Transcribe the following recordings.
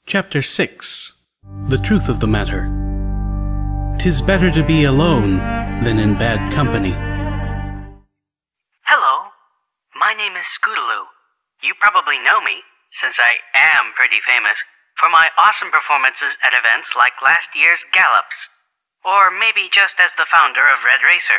Chapter 6. The Truth of the Matter. 'Tis better to be alone than in bad company. Hello, my name is Scootaloo. You probably know me, since I am pretty famous, for my awesome performances at events like last year's Gallops, or maybe just as the founder of Red Racer.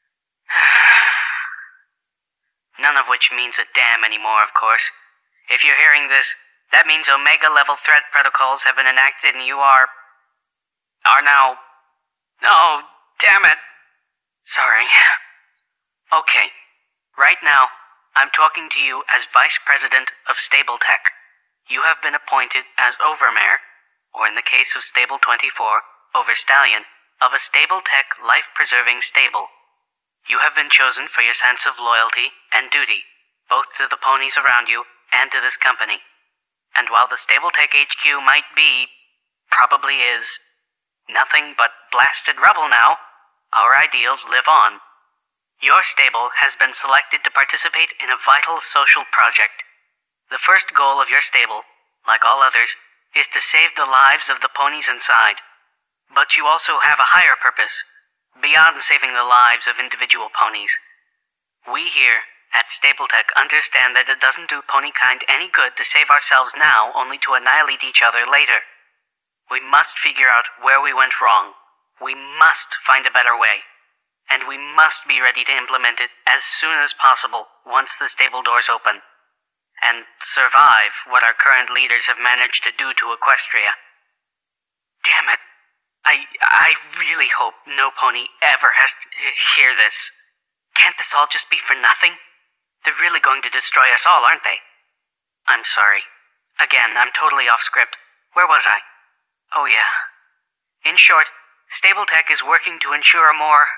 None of which means a damn anymore, of course. If you're hearing this, that means Omega-level threat protocols have been enacted and you are now... Oh, damn it. Sorry. Okay, right now, I'm talking to you as Vice President of Stable-Tech. You have been appointed as Overmare, or in the case of Stable 24, Overstallion, of a Stable-Tech life-preserving stable. You have been chosen for your sense of loyalty and duty, both to the ponies around you and to this company. And while the Stable-Tech HQ might be, probably is, nothing but blasted rubble now, our ideals live on. Your stable has been selected to participate in a vital social project. The first goal of your stable, like all others, is to save the lives of the ponies inside. But you also have a higher purpose, beyond saving the lives of individual ponies. We here at Stable-Tech understand that it doesn't do ponykind any good to save ourselves now only to annihilate each other later. We must figure out where we went wrong. We must find a better way. And we must be ready to implement it as soon as possible once the stable doors open. And survive what our current leaders have managed to do to Equestria. Damn it. I really hope no pony ever has to hear this. Can't this all just be for nothing? They're really going to destroy us all, aren't they? I'm sorry. Again, I'm totally off script. Where was I? Oh yeah. In short, Stable-Tech is working to ensure a more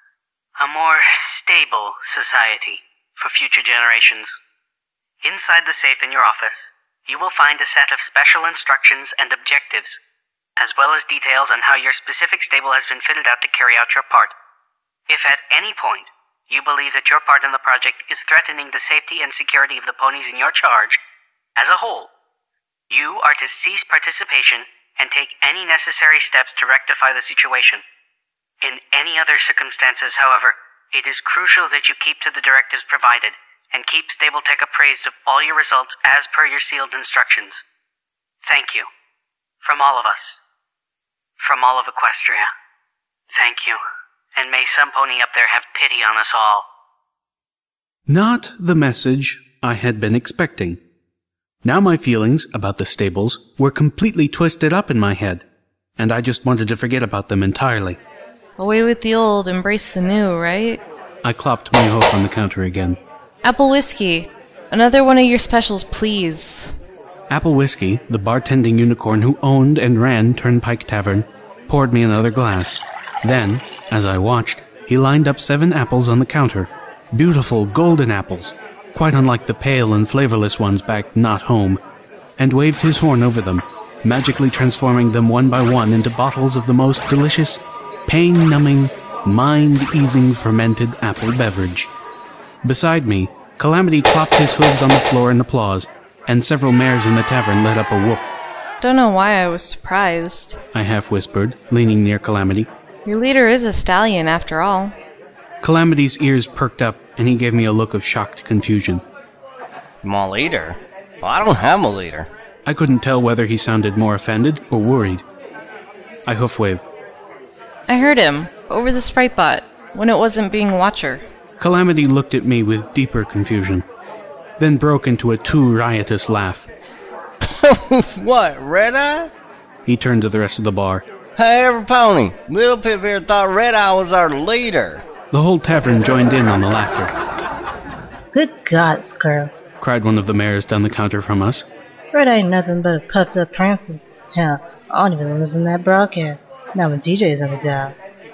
stable society for future generations. Inside the safe in your office, you will find a set of special instructions and objectives, as well as details on how your specific stable has been fitted out to carry out your part. If at any point you believe that your part in the project is threatening the safety and security of the ponies in your charge, as a whole, you are to cease participation and take any necessary steps to rectify the situation. In any other circumstances, however, it is crucial that you keep to the directives provided and keep Stable-Tech appraised of all your results as per your sealed instructions. Thank you. From all of us. From all of Equestria. Thank you. And may some pony up there have pity on us all. Not the message I had been expecting. Now my feelings about the stables were completely twisted up in my head, and I just wanted to forget about them entirely. Away with the old, embrace the new, right? I clopped my hoof on the counter again. Apple whiskey. Another one of your specials, please. Apple Whiskey, the bartending unicorn who owned and ran Turnpike Tavern, poured me another glass. Then, as I watched, he lined up 7 apples on the counter. Beautiful golden apples, quite unlike the pale and flavorless ones back not home, and waved his horn over them, magically transforming them one by one into bottles of the most delicious, pain-numbing, mind-easing fermented apple beverage. Beside me, Calamity clapped his hooves on the floor in applause, and several mares in the tavern let up a whoop. Don't know why I was surprised. I half-whispered, leaning near Calamity. Your leader is a stallion, after all. Calamity's ears perked up, and he gave me a look of shocked confusion. My leader? Well, I don't have a leader. I couldn't tell whether he sounded more offended or worried. I hoof-waved. I heard him, over the Sprite bot, when it wasn't being Watcher. Calamity looked at me with deeper confusion, then broke into a too riotous laugh. What, Red Eye? He turned to the rest of the bar. Hey, every pony, Little Pip here thought Red Eye was our leader. The whole tavern joined in on the laughter. Good God, Squirrel, cried one of the mares down the counter from us. Red ain't nothing but a puffed up prancer. Hell, I don't even listen to that broadcast. Not when DJ's on the dial.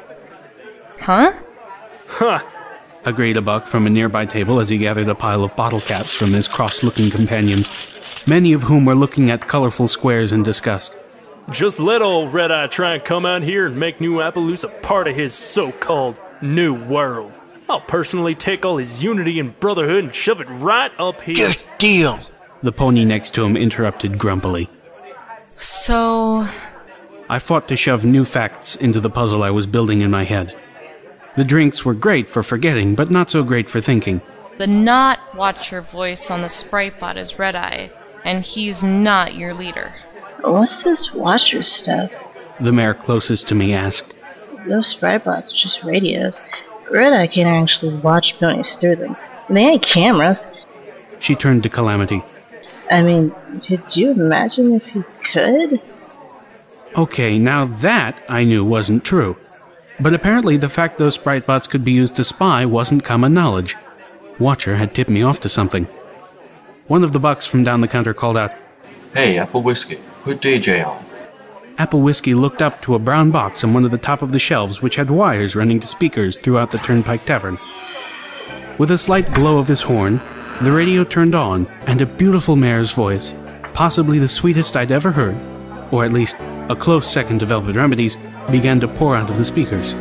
Huh? Huh. Agreed a buck from a nearby table as he gathered a pile of bottle caps from his cross-looking companions, many of whom were looking at colorful squares in disgust. Just let old Red Eye try and come out here and make New Appaloosa part of his so-called new world. I'll personally take all his unity and brotherhood and shove it right up here. Just deal. The pony next to him interrupted grumpily. So... I fought to shove new facts into the puzzle I was building in my head. The drinks were great for forgetting, but not so great for thinking. The not Watcher voice on the sprite bot is Red Eye, and he's not your leader. What's this Watcher stuff? The mayor closest to me asked. Those sprite bots are just radios. Red Eye can't actually watch ponies through them. They ain't cameras. She turned to Calamity. I mean, could you imagine if he could? Okay, now that I knew wasn't true. But apparently the fact those sprite bots could be used to spy wasn't common knowledge. Watcher had tipped me off to something. One of the bucks from down the counter called out, "Hey, Apple Whiskey, put DJ on." Apple Whiskey looked up to a brown box on one of the top of the shelves which had wires running to speakers throughout the Turnpike Tavern. With a slight glow of his horn, the radio turned on, and a beautiful mare's voice, possibly the sweetest I'd ever heard, or at least a close second to Velvet Remedies, began to pour out of the speakers.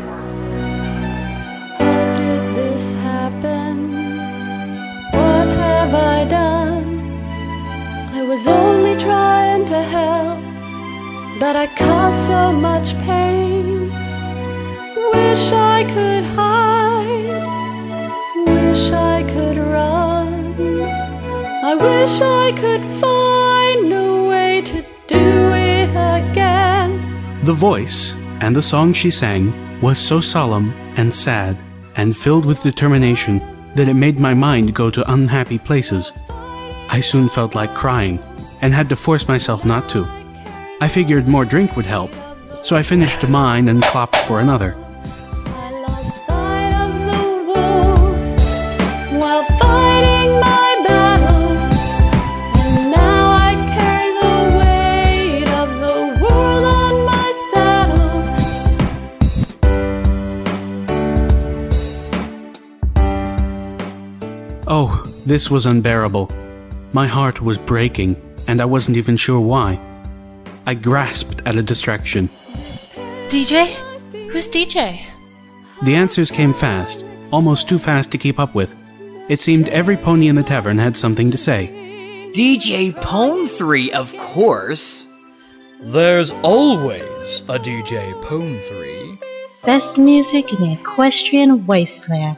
How did this happen? What have I done? I was only trying to help, but I caused so much pain. Wish I could hide, wish I could run. I wish I could find a way to do it again. The voice and the song she sang was so solemn and sad and filled with determination that it made my mind go to unhappy places. I soon felt like crying and had to force myself not to. I figured more drink would help, so I finished mine and clopped for another. I lost sight of the war while fighting my battles, and now I carry the weight of the world on my saddle. Oh, this was unbearable. My heart was breaking, and I wasn't even sure why. I grasped at a distraction. DJ? Who's DJ? The answers came fast, almost too fast to keep up with. It seemed every pony in the tavern had something to say. DJ Pone 3, of course. There's always a DJ Pone 3. Best music in the equestrian wasteland.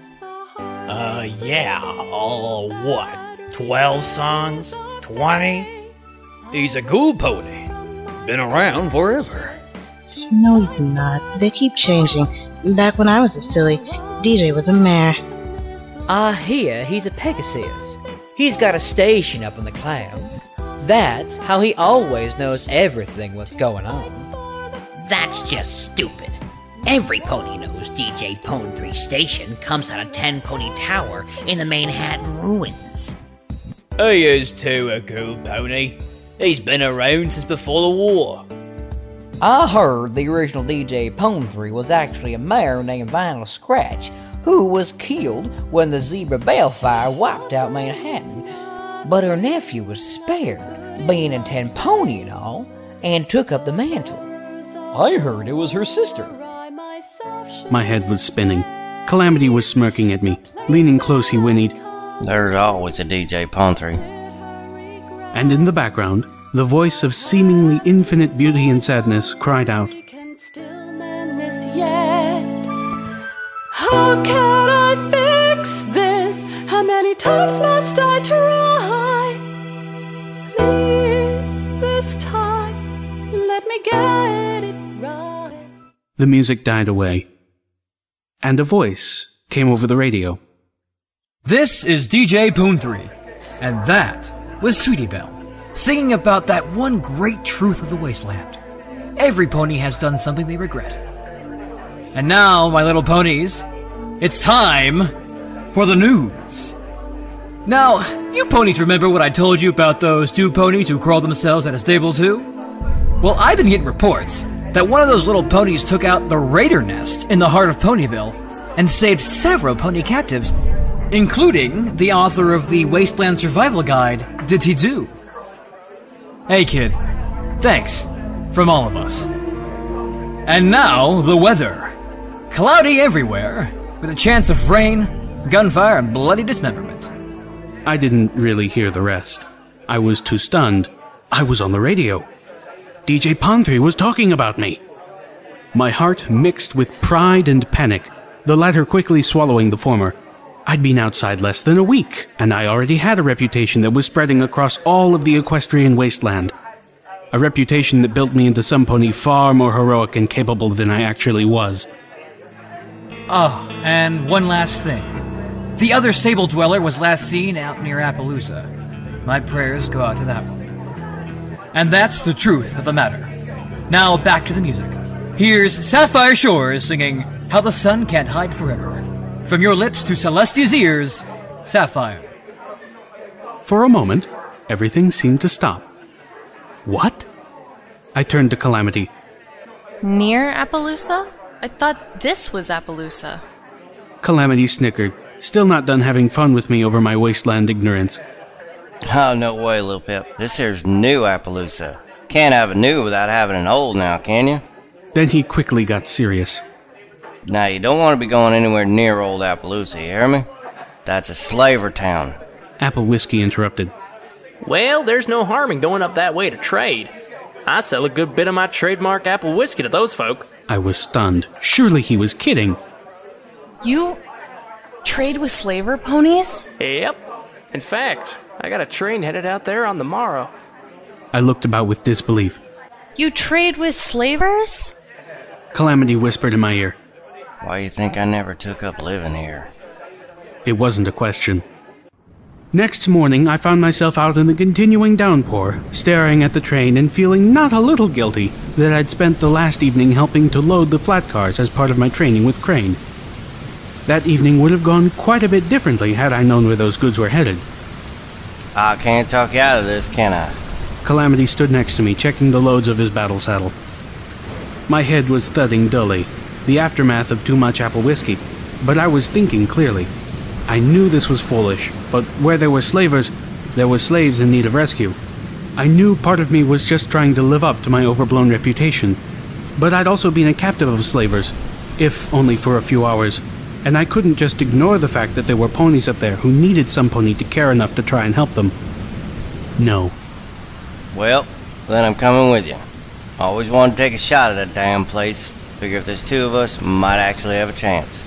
What? 12 songs? 20? He's a cool pony. Been around forever. No, he's not. They keep changing. Back when I was a filly, DJ was a mare. I hear he's a Pegasus. He's got a station up in the clouds. That's how he always knows everything what's going on. That's just stupid. Every pony knows DJ Pone 3 station comes out of 10 Pony Tower in the Manhattan ruins. He is too a cool pony. He's been around since before the war. I heard the original DJ Pone 3 was actually a mare named Vinyl Scratch, who was killed when the Zebra Balefire wiped out Manhattan. But her nephew was spared, being a 10 pony and all, and took up the mantle. I heard it was her sister. My head was spinning. Calamity was smirking at me. Leaning close, he whinnied, There's always a DJ Pone 3. And in the background, the voice of seemingly infinite beauty and sadness cried out, We can still mend this yet. How can I fix this? How many times must I try? Please, this time, let me get it right. The music died away, and a voice came over the radio. This is DJ Pone 3, and that was Sweetie Belle, singing about that one great truth of the wasteland. Every pony has done something they regret. And now, my little ponies, it's time for the news. Now, you ponies remember what I told you about those two ponies who crawled themselves at a stable too? Well, I've been getting reports that one of those little ponies took out the raider nest in the heart of Ponyville and saved several pony captives, including the author of the Wasteland Survival Guide, Did He Do? Hey kid, thanks from all of us. And now, the weather. Cloudy everywhere, with a chance of rain, gunfire, and bloody dismemberment. I didn't really hear the rest. I was too stunned. I was on the radio. DJ Pon-3 was talking about me. My heart mixed with pride and panic, the latter quickly swallowing the former. I'd been outside less than a week, and I already had a reputation that was spreading across all of the equestrian wasteland. A reputation that built me into some pony far more heroic and capable than I actually was. Oh, and one last thing. The other stable dweller was last seen out near Appaloosa. My prayers go out to that one. And that's the truth of the matter. Now back to the music. Here's Sapphire Shores singing How the Sun Can't Hide Forever. From your lips to Celestia's ears, Sapphire. For a moment, everything seemed to stop. What? I turned to Calamity. Near Appaloosa? I thought this was Appaloosa. Calamity snickered, still not done having fun with me over my wasteland ignorance. Oh, no way, Lil Pip. This here's new Appaloosa. Can't have a new without having an old now, can you? Then he quickly got serious. Now, you don't want to be going anywhere near old Appaloosa, you hear me? That's a slaver town. Apple Whiskey interrupted. Well, there's no harm in going up that way to trade. I sell a good bit of my trademark apple whiskey to those folk. I was stunned. Surely he was kidding. You trade with slaver ponies? Yep. In fact, I got a train headed out there on the morrow. I looked about with disbelief. You trade with slavers? Calamity whispered in my ear. Why you think I never took up living here? It wasn't a question. Next morning, I found myself out in the continuing downpour, staring at the train and feeling not a little guilty that I'd spent the last evening helping to load the flat cars as part of my training with Crane. That evening would have gone quite a bit differently had I known where those goods were headed. I can't talk you out of this, can I? Calamity stood next to me, checking the loads of his battle saddle. My head was thudding dully, the aftermath of too much apple whiskey, but I was thinking clearly. I knew this was foolish, but where there were slavers, there were slaves in need of rescue. I knew part of me was just trying to live up to my overblown reputation, but I'd also been a captive of slavers, if only for a few hours, and I couldn't just ignore the fact that there were ponies up there who needed some pony to care enough to try and help them. No. Well, then I'm coming with you. Always wanted to take a shot at that damn place. Figure if there's two of us, might actually have a chance.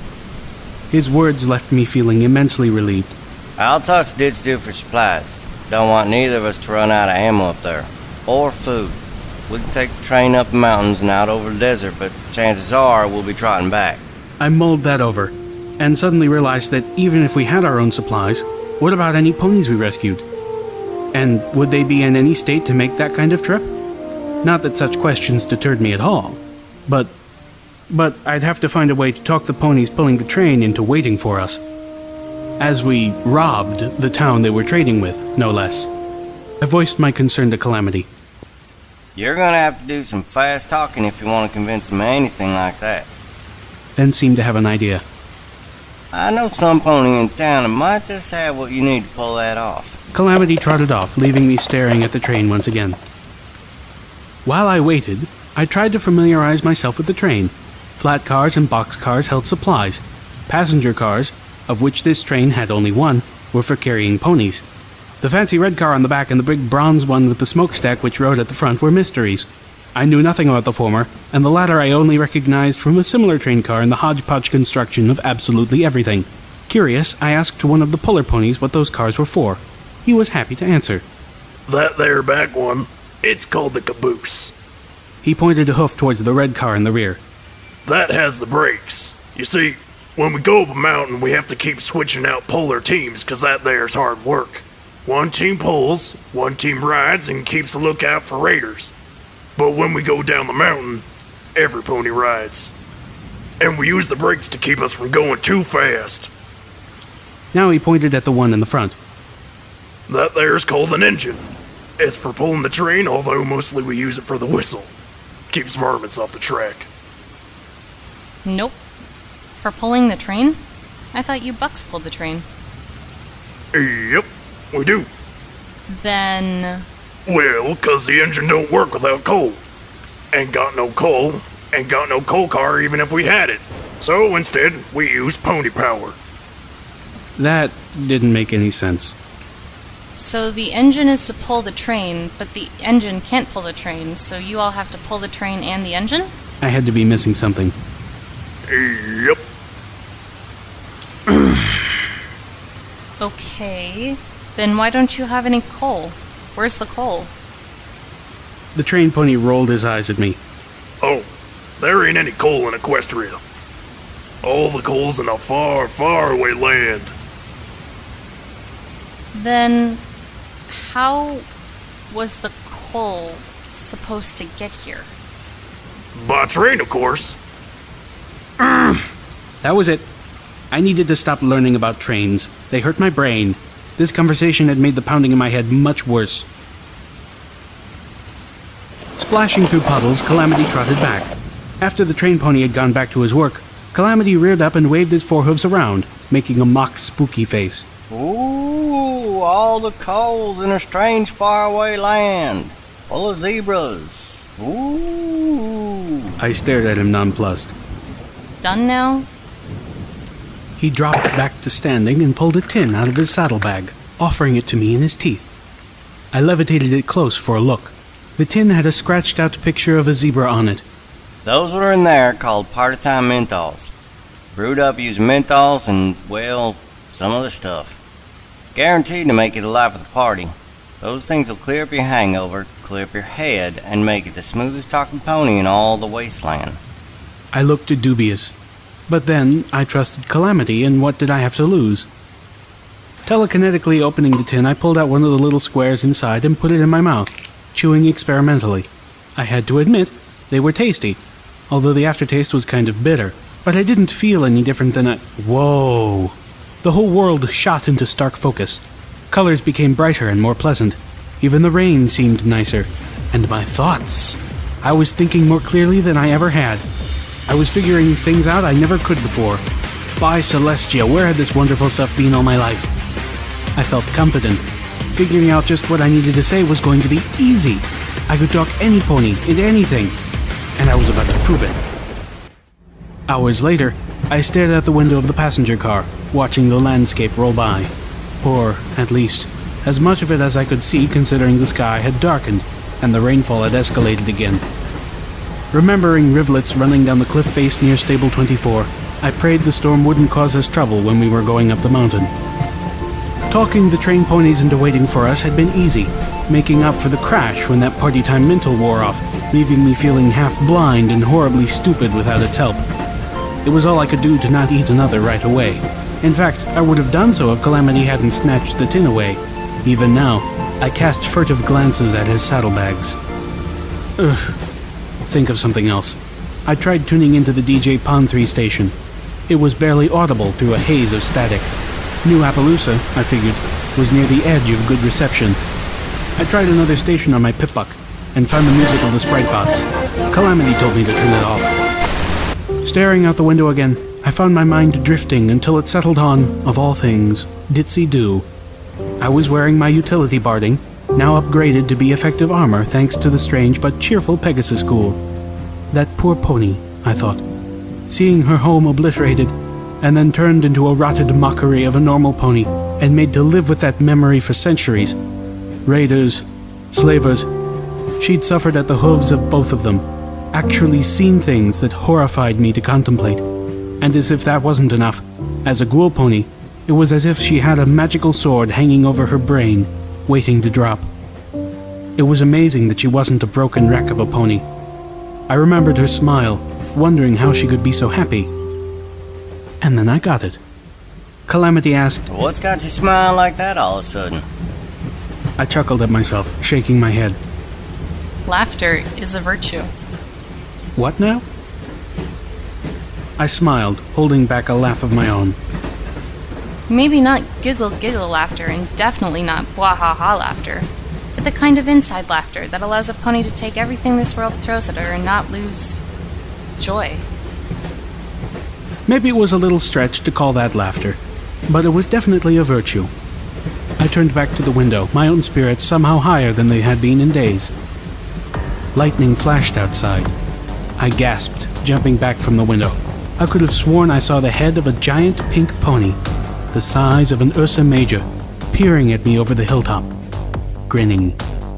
His words left me feeling immensely relieved. I'll talk to Ditch Dude for supplies. Don't want neither of us to run out of ammo up there. Or food. We can take the train up the mountains and out over the desert, but chances are we'll be trotting back. I mulled that over, and suddenly realized that even if we had our own supplies, what about any ponies we rescued? And would they be in any state to make that kind of trip? Not that such questions deterred me at all, but I'd have to find a way to talk the ponies pulling the train into waiting for us. As we robbed the town they were trading with, no less. I voiced my concern to Calamity. You're gonna have to do some fast talking if you want to convince them of anything like that. Then seemed to have an idea. I know some pony in town that might just have what you need to pull that off. Calamity trotted off, leaving me staring at the train once again. While I waited, I tried to familiarize myself with the train. Flat cars and box cars held supplies. Passenger cars, of which this train had only one, were for carrying ponies. The fancy red car on the back and the big bronze one with the smokestack which rode at the front were mysteries. I knew nothing about the former, and the latter I only recognized from a similar train car in the hodgepodge construction of absolutely everything. Curious, I asked one of the puller ponies what those cars were for. He was happy to answer. That there back one, it's called the caboose. He pointed a hoof towards the red car in the rear. That has the brakes. You see, when we go up a mountain, we have to keep switching out polar teams, 'cause that there's hard work. One team pulls, one team rides, and keeps a lookout for raiders. But when we go down the mountain, every pony rides. And we use the brakes to keep us from going too fast. Now he pointed at the one in the front. That there's called an engine. It's for pulling the train, although mostly we use it for the whistle. Keeps varmints off the track. Nope. For pulling the train? I thought you bucks pulled the train. Yep, we do. Then... Well, 'cause the engine don't work without coal. Ain't got no coal, ain't got no coal car even if we had it. So instead, we use pony power. That didn't make any sense. So the engine is to pull the train, but the engine can't pull the train, so you all have to pull the train and the engine? I had to be missing something. Yep. Okay, then why don't you have any coal? Where's the coal? The train pony rolled his eyes at me. Oh, there ain't any coal in Equestria. All the coal's in a far, far away land. Then how was the coal supposed to get here? By train, of course. That was it. I needed to stop learning about trains. They hurt my brain. This conversation had made the pounding in my head much worse. Splashing through puddles, Calamity trotted back. After the train pony had gone back to his work, Calamity reared up and waved his forehooves around, making a mock spooky face. Ooh, all the coals in a strange faraway land, full of zebras. Ooh. I stared at him nonplussed. Done now? He dropped back to standing and pulled a tin out of his saddlebag, offering it to me in his teeth. I levitated it close for a look. The tin had a scratched-out picture of a zebra on it. Those were in there called part-of-time menthols. Brewed up using menthols and, well, some other stuff. Guaranteed to make you the life of the party. Those things will clear up your hangover, clear up your head, and make it the smoothest talking pony in all the wasteland. I looked dubious. But then, I trusted Calamity, and what did I have to lose? Telekinetically opening the tin, I pulled out one of the little squares inside and put it in my mouth, chewing experimentally. I had to admit, they were tasty, although the aftertaste was kind of bitter. But I didn't feel any different than a... Whoa! The whole world shot into stark focus. Colors became brighter and more pleasant. Even the rain seemed nicer. And my thoughts! I was thinking more clearly than I ever had. I was figuring things out I never could before. By Celestia, where had this wonderful stuff been all my life? I felt confident. Figuring out just what I needed to say was going to be easy. I could talk any pony into anything. And I was about to prove it. Hours later, I stared out the window of the passenger car, watching the landscape roll by. Or, at least, as much of it as I could see considering the sky had darkened and the rainfall had escalated again. Remembering rivulets running down the cliff face near Stable 24, I prayed the storm wouldn't cause us trouble when we were going up the mountain. Talking the train ponies into waiting for us had been easy, making up for the crash when that party time mental wore off, leaving me feeling half blind and horribly stupid without its help. It was all I could do to not eat another right away. In fact, I would have done so if Calamity hadn't snatched the tin away. Even now, I cast furtive glances at his saddlebags. Ugh. Think of something else. I tried tuning into the DJ Pond 3 station. It was barely audible through a haze of static. New Appaloosa, I figured, was near the edge of good reception. I tried another station on my Pip-Buck and found the music of the Sprite Bots. Calamity told me to turn it off. Staring out the window again, I found my mind drifting until it settled on, of all things, Ditsy Do. I was wearing my utility barding, now upgraded to be effective armor thanks to the strange but cheerful Pegasus School. That poor pony, I thought. Seeing her home obliterated, and then turned into a rotted mockery of a normal pony, and made to live with that memory for centuries. Raiders, slavers, she'd suffered at the hooves of both of them, actually seen things that horrified me to contemplate. And as if that wasn't enough, as a ghoul pony, it was as if she had a magical sword hanging over her brain, waiting to drop. It was amazing that she wasn't a broken wreck of a pony. I remembered her smile, wondering how she could be so happy. And then I got it. Calamity asked, "What's got you smiling like that all of a sudden?" I chuckled at myself, shaking my head. Laughter is a virtue. What now? I smiled, holding back a laugh of my own. Maybe not giggle laughter, and definitely not blah ha ha laughter, but the kind of inside laughter that allows a pony to take everything this world throws at her and not lose joy. Maybe it was a little stretch to call that laughter, but it was definitely a virtue. I turned back to the window, my own spirits somehow higher than they had been in days. Lightning flashed outside. I gasped, jumping back from the window. I could have sworn I saw the head of a giant pink pony, the size of an Ursa Major, peering at me over the hilltop, grinning.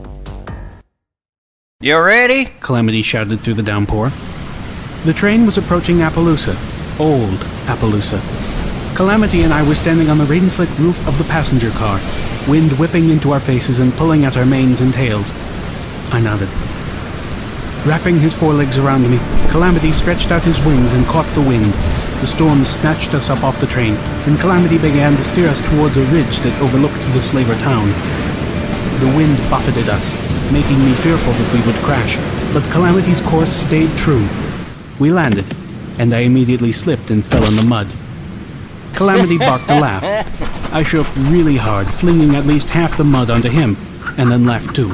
You ready? Calamity shouted through the downpour. The train was approaching Appaloosa, old Appaloosa. Calamity and I were standing on the rain-slick roof of the passenger car, wind whipping into our faces and pulling at our manes and tails. I nodded. Wrapping his forelegs around me, Calamity stretched out his wings and caught the wind. The storm snatched us up off the train, and Calamity began to steer us towards a ridge that overlooked the slaver town. The wind buffeted us, making me fearful that we would crash, but Calamity's course stayed true. We landed, and I immediately slipped and fell in the mud. Calamity barked a laugh. I shook really hard, flinging at least half the mud onto him, and then laughed too.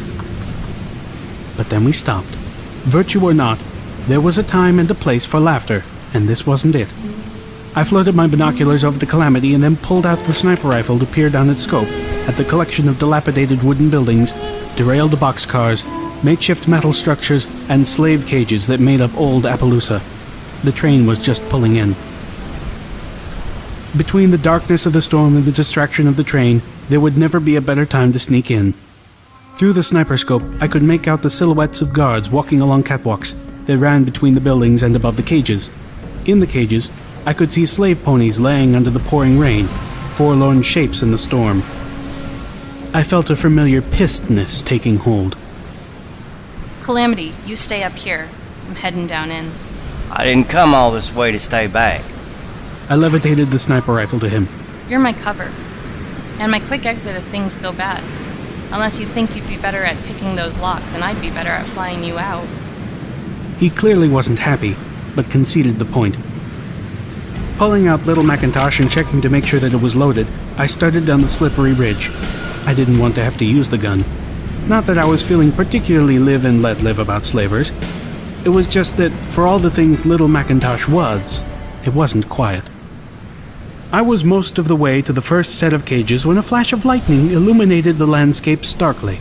But then we stopped. Virtue or not, there was a time and a place for laughter, and this wasn't it. I floated my binoculars over to Calamity and then pulled out the sniper rifle to peer down its scope at the collection of dilapidated wooden buildings, derailed boxcars, makeshift metal structures, and slave cages that made up old Appaloosa. The train was just pulling in. Between the darkness of the storm and the distraction of the train, there would never be a better time to sneak in. Through the sniper scope, I could make out the silhouettes of guards walking along catwalks that ran between the buildings and above the cages. In the cages, I could see slave ponies laying under the pouring rain, forlorn shapes in the storm. I felt a familiar pissedness taking hold. Calamity, you stay up here. I'm heading down in. I didn't come all this way to stay back. I levitated the sniper rifle to him. You're my cover. And my quick exit if things go bad. Unless you think you'd be better at picking those locks and I'd be better at flying you out. He clearly wasn't happy, but conceded the point. Pulling out Little Macintosh and checking to make sure that it was loaded, I started down the slippery ridge. I didn't want to have to use the gun. Not that I was feeling particularly live and let live about slavers. It was just that, for all the things Little Macintosh was, it wasn't quiet. I was most of the way to the first set of cages when a flash of lightning illuminated the landscape starkly.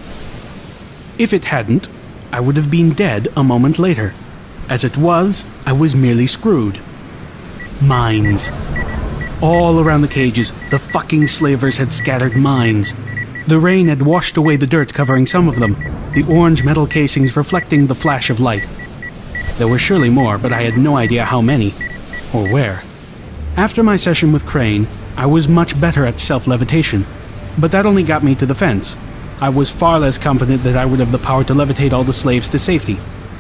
If it hadn't, I would have been dead a moment later. As it was, I was merely screwed. Mines. All around the cages, the fucking slavers had scattered mines. The rain had washed away the dirt covering some of them, the orange metal casings reflecting the flash of light. There were surely more, but I had no idea how many, or where. After my session with Crane, I was much better at self-levitation, but that only got me to the fence. I was far less confident that I would have the power to levitate all the slaves to safety.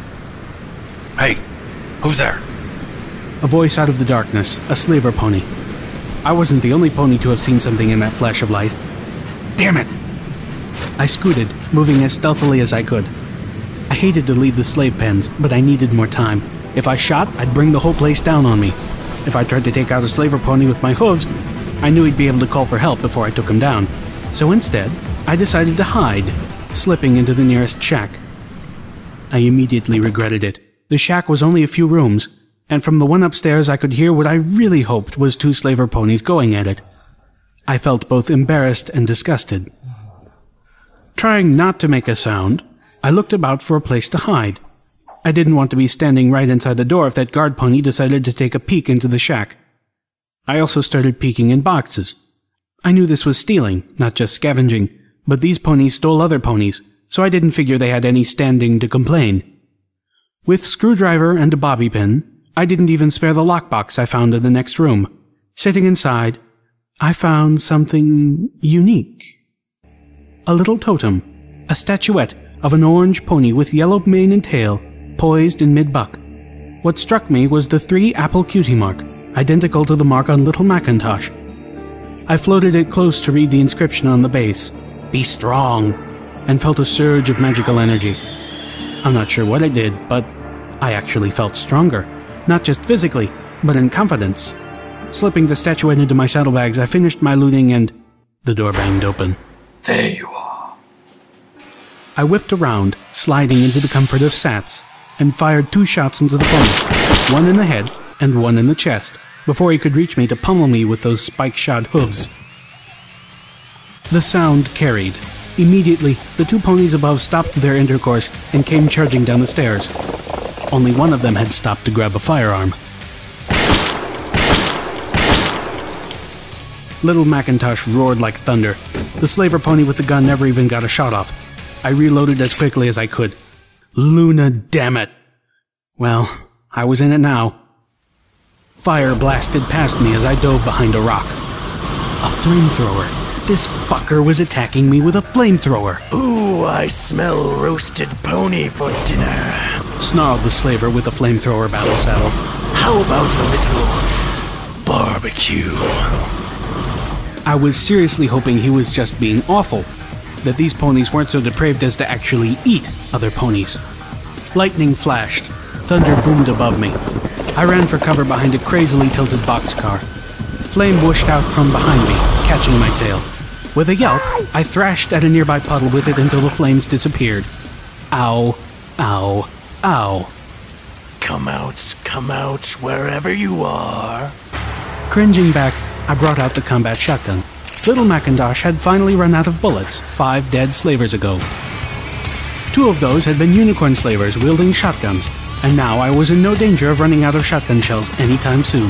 Hey, who's there? A voice out of the darkness, a slaver pony. I wasn't the only pony to have seen something in that flash of light. Damn it! I scooted, moving as stealthily as I could. I hated to leave the slave pens, but I needed more time. If I shot, I'd bring the whole place down on me. If I tried to take out a slaver pony with my hooves, I knew he'd be able to call for help before I took him down. So instead, I decided to hide, slipping into the nearest shack. I immediately regretted it. The shack was only a few rooms, and from the one upstairs I could hear what I really hoped was two slaver ponies going at it. I felt both embarrassed and disgusted. Trying not to make a sound, I looked about for a place to hide. I didn't want to be standing right inside the door if that guard pony decided to take a peek into the shack. I also started peeking in boxes. I knew this was stealing, not just scavenging, but these ponies stole other ponies, so I didn't figure they had any standing to complain. With screwdriver and a bobby pin, I didn't even spare the lockbox I found in the next room. Sitting inside, I found something unique. A little totem, a statuette of an orange pony with yellow mane and tail, poised in mid-buck. What struck me was the 3 apple cutie mark, identical to the mark on Little Macintosh. I floated it close to read the inscription on the base, "Be strong," and felt a surge of magical energy. I'm not sure what it did, but I actually felt stronger, not just physically, but in confidence. Slipping the statuette into my saddlebags, I finished my looting and the door banged open. There you are. I whipped around, sliding into the comfort of Sats, and fired 2 shots into the pony, one in the head and one in the chest, before he could reach me to pummel me with those spike-shod hooves. The sound carried. Immediately, the 2 ponies above stopped their intercourse and came charging down the stairs. Only one of them had stopped to grab a firearm. Little Macintosh roared like thunder. The slaver pony with the gun never even got a shot off. I reloaded as quickly as I could. Luna, damn it! Well, I was in it now. Fire blasted past me as I dove behind a rock. A flamethrower. This fucker was attacking me with a flamethrower. Ooh, I smell roasted pony for dinner, snarled the slaver with a flamethrower battle saddle. How about a little barbecue? I was seriously hoping he was just being awful, that these ponies weren't so depraved as to actually eat other ponies. Lightning flashed. Thunder boomed above me. I ran for cover behind a crazily tilted boxcar. Flame whooshed out from behind me, catching my tail. With a yelp, I thrashed at a nearby puddle with it until the flames disappeared. Ow, ow, ow. Come out, wherever you are. Cringing back, I brought out the combat shotgun. Little Macintosh had finally run out of bullets 5 dead slavers ago. 2 of those had been unicorn slavers wielding shotguns, and now I was in no danger of running out of shotgun shells anytime soon.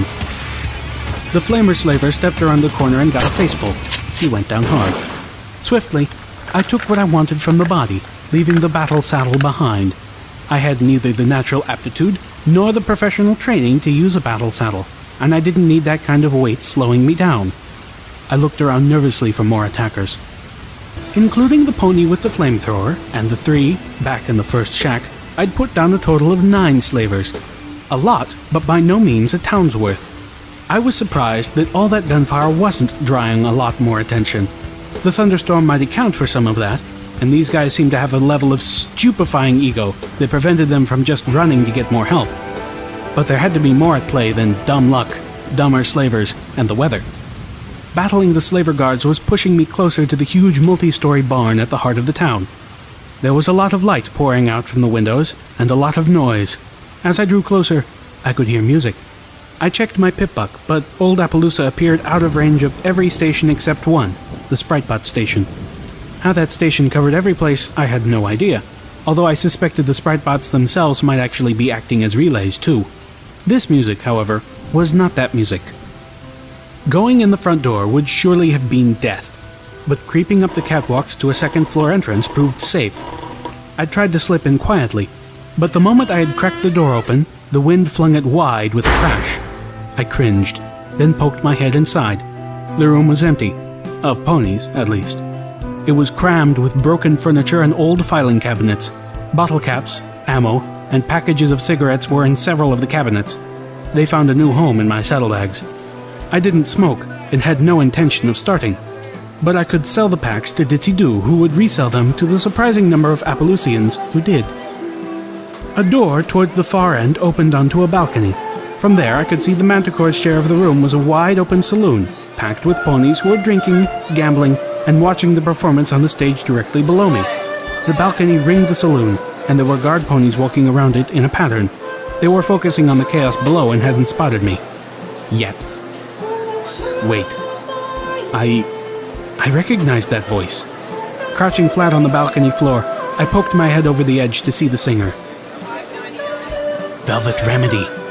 The flamer slaver stepped around the corner and got a faceful. He went down hard. Swiftly, I took what I wanted from the body, leaving the battle saddle behind. I had neither the natural aptitude nor the professional training to use a battle saddle, and I didn't need that kind of weight slowing me down. I looked around nervously for more attackers. Including the pony with the flamethrower and the 3 back in the first shack, I'd put down a total of 9 slavers. A lot, but by no means a town's worth. I was surprised that all that gunfire wasn't drawing a lot more attention. The thunderstorm might account for some of that, and these guys seemed to have a level of stupefying ego that prevented them from just running to get more help. But there had to be more at play than dumb luck, dumber slavers, and the weather. Battling the slaver guards was pushing me closer to the huge multi-story barn at the heart of the town. There was a lot of light pouring out from the windows, and a lot of noise. As I drew closer, I could hear music. I checked my pip-buck, but Old Appaloosa appeared out of range of every station except one, the Spritebot station. How that station covered every place, I had no idea, although I suspected the Spritebots themselves might actually be acting as relays, too. This music, however, was not that music. Going in the front door would surely have been death, but creeping up the catwalks to a second-floor entrance proved safe. I tried to slip in quietly, but the moment I had cracked the door open, the wind flung it wide with a crash. I cringed, then poked my head inside. The room was empty. Of ponies, at least. It was crammed with broken furniture and old filing cabinets. Bottle caps, ammo, and packages of cigarettes were in several of the cabinets. They found a new home in my saddlebags. I didn't smoke, and had no intention of starting. But I could sell the packs to Ditzy-Doo, who would resell them to the surprising number of Appaloosians who did. A door towards the far end opened onto a balcony. From there I could see the Manticore's share of the room was a wide-open saloon, packed with ponies who were drinking, gambling, and watching the performance on the stage directly below me. The balcony ringed the saloon, and there were guard ponies walking around it in a pattern. They were focusing on the chaos below and hadn't spotted me. Yet. Wait. I recognized that voice. Crouching flat on the balcony floor, I poked my head over the edge to see the singer. Velvet Remedy.